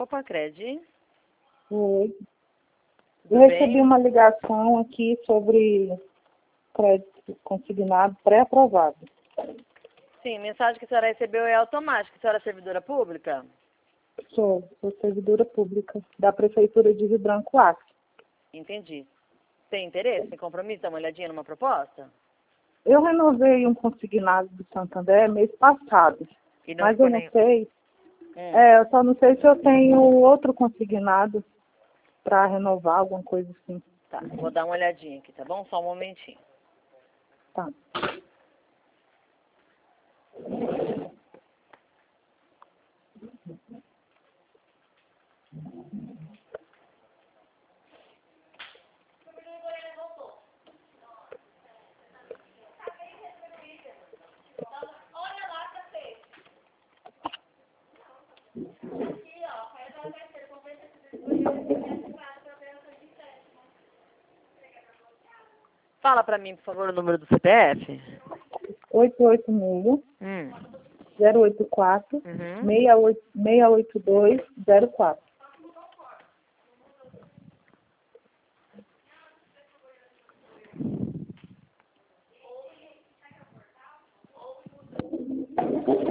Opa, Cred. Oi. Tudo Eu recebi bem? uma ligação aqui sobre crédito consignado pré-aprovado. Sim, mensagem que a senhora recebeu é automática. A senhora é servidora pública? Sou servidora pública da Prefeitura de Rio Branco, Acre. Entendi. Tem interesse, tem compromisso? Dá uma olhadinha numa proposta? Eu renovei um consignado do Santander mês passado, E não mas ficou eu não nem... sei, Hum. eu só não sei se eu tenho outro consignado para renovar, alguma coisa assim. Tá, vou dar uma olhadinha aqui, tá bom? Só um momentinho. Tá. Fala pra mim, por favor, o número do CPF. 886 Hum. 084 Uhum. 68204.